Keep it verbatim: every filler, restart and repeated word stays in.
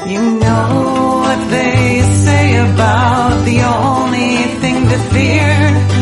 You know what they say about the only thing to fear